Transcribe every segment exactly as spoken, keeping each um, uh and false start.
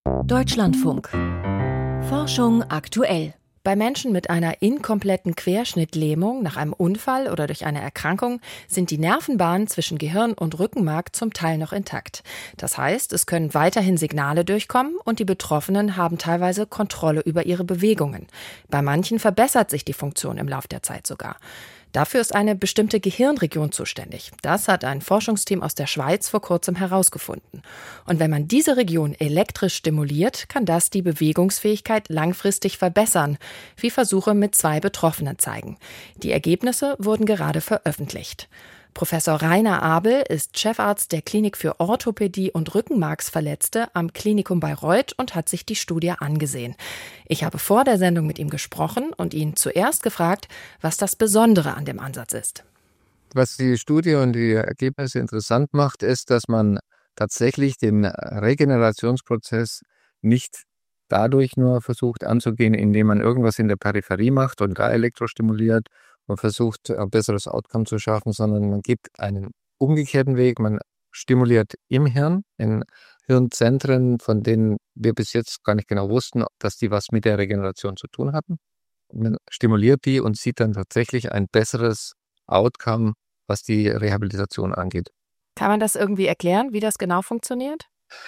Deutschlandfunk. Forschung aktuell. Bei Menschen mit einer inkompletten Querschnittlähmung nach einem Unfall oder durch eine Erkrankung sind die Nervenbahnen zwischen Gehirn und Rückenmark zum Teil noch intakt. Das heißt, es können weiterhin Signale durchkommen und die Betroffenen haben teilweise Kontrolle über ihre Bewegungen. Bei manchen verbessert sich die Funktion im Lauf der Zeit sogar. Dafür ist eine bestimmte Gehirnregion zuständig. Das hat ein Forschungsteam aus der Schweiz vor kurzem herausgefunden. Und wenn man diese Region elektrisch stimuliert, kann das die Bewegungsfähigkeit langfristig verbessern, wie Versuche mit zwei Betroffenen zeigen. Die Ergebnisse wurden gerade veröffentlicht. Professor Rainer Abel ist Chefarzt der Klinik für Orthopädie und Rückenmarksverletzte am Klinikum Bayreuth und hat sich die Studie angesehen. Ich habe vor der Sendung mit ihm gesprochen und ihn zuerst gefragt, was das Besondere an dem Ansatz ist. Was die Studie und die Ergebnisse interessant macht, ist, dass man tatsächlich den Regenerationsprozess nicht dadurch nur versucht anzugehen, indem man irgendwas in der Peripherie macht und da elektrostimuliert und versucht, ein besseres Outcome zu schaffen, sondern man gibt einen umgekehrten Weg. Man stimuliert im Hirn, in Hirnzentren, von denen wir bis jetzt gar nicht genau wussten, dass die was mit der Regeneration zu tun hatten. Man stimuliert die und sieht dann tatsächlich ein besseres Outcome, was die Rehabilitation angeht. Kann man das irgendwie erklären, wie das genau funktioniert?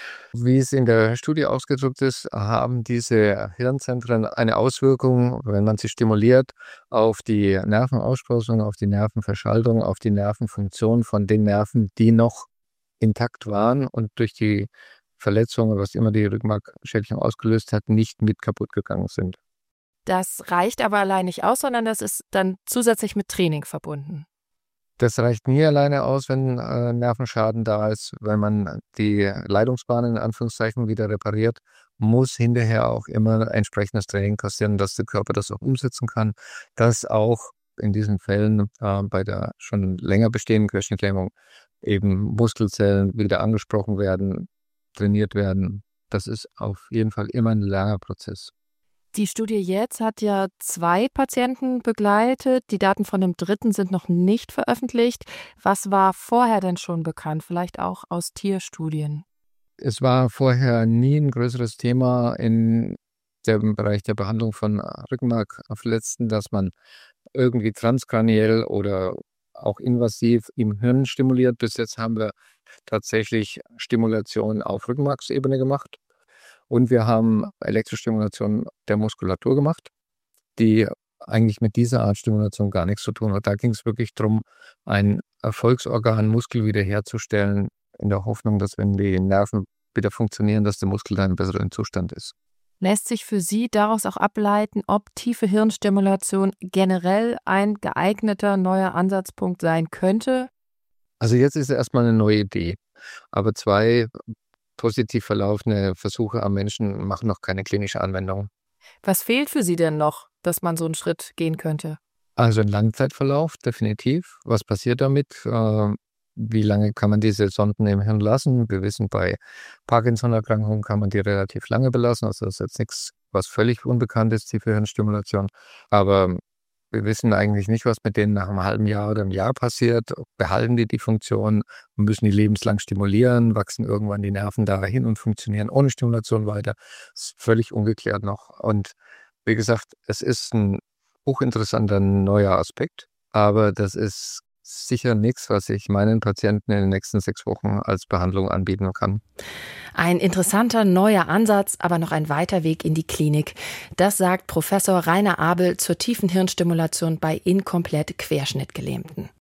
Wie es in der Studie ausgedrückt ist, haben diese Hirnzentren eine Auswirkung, wenn man sie stimuliert, auf die Nervenaussprossung, auf die Nervenverschaltung, auf die Nervenfunktion von den Nerven, die noch intakt waren und durch die Verletzung, was immer die Rückenmarkschädigung ausgelöst hat, nicht mit kaputt gegangen sind. Das reicht aber allein nicht aus, sondern das ist dann zusätzlich mit Training verbunden. Das reicht nie alleine aus, wenn äh, Nervenschaden da ist. Wenn man die Leitungsbahnen in Anführungszeichen wieder repariert, muss hinterher auch immer entsprechendes Training passieren, dass der Körper das auch umsetzen kann, dass auch in diesen Fällen äh, bei der schon länger bestehenden Querschnittlähmung eben Muskelzellen wieder angesprochen werden, trainiert werden. Das ist auf jeden Fall immer ein langer Prozess. Die Studie jetzt hat ja zwei Patienten begleitet. Die Daten von dem dritten sind noch nicht veröffentlicht. Was war vorher denn schon bekannt? Vielleicht auch aus Tierstudien? Es war vorher nie ein größeres Thema in dem Bereich der Behandlung von Rückenmarkverletzten, dass man irgendwie transkraniell oder auch invasiv im Hirn stimuliert. Bis jetzt haben wir tatsächlich Stimulation auf Rückenmarksebene gemacht. Und wir haben Elektrostimulation der Muskulatur gemacht, die eigentlich mit dieser Art Stimulation gar nichts zu tun hat. Da ging es wirklich darum, ein Erfolgsorgan Muskel wiederherzustellen, in der Hoffnung, dass wenn die Nerven wieder funktionieren, dass der Muskel dann in besseren Zustand ist. Lässt sich für Sie daraus auch ableiten, ob tiefe Hirnstimulation generell ein geeigneter neuer Ansatzpunkt sein könnte? Also jetzt ist es erstmal eine neue Idee, aber zwei positiv verlaufende Versuche am Menschen machen noch keine klinische Anwendung. Was fehlt für Sie denn noch, dass man so einen Schritt gehen könnte? Also ein Langzeitverlauf, definitiv. Was passiert damit? Äh, wie lange kann man diese Sonden im Hirn lassen? Wir wissen, bei Parkinson-Erkrankungen kann man die relativ lange belassen. Also das ist jetzt nichts, was völlig unbekannt ist, tiefe Hirnstimulation. Aber wir wissen eigentlich nicht, was mit denen nach einem halben Jahr oder einem Jahr passiert. Behalten die die Funktion, müssen die lebenslang stimulieren, wachsen irgendwann die Nerven dahin und funktionieren ohne Stimulation weiter. Das ist völlig ungeklärt noch. Und wie gesagt, es ist ein hochinteressanter neuer Aspekt, aber das ist sicher nichts, was ich meinen Patienten in den nächsten sechs Wochen als Behandlung anbieten kann. Ein interessanter neuer Ansatz, aber noch ein weiter Weg in die Klinik. Das sagt Professor Rainer Abel zur tiefen Hirnstimulation bei inkomplett Querschnittgelähmten.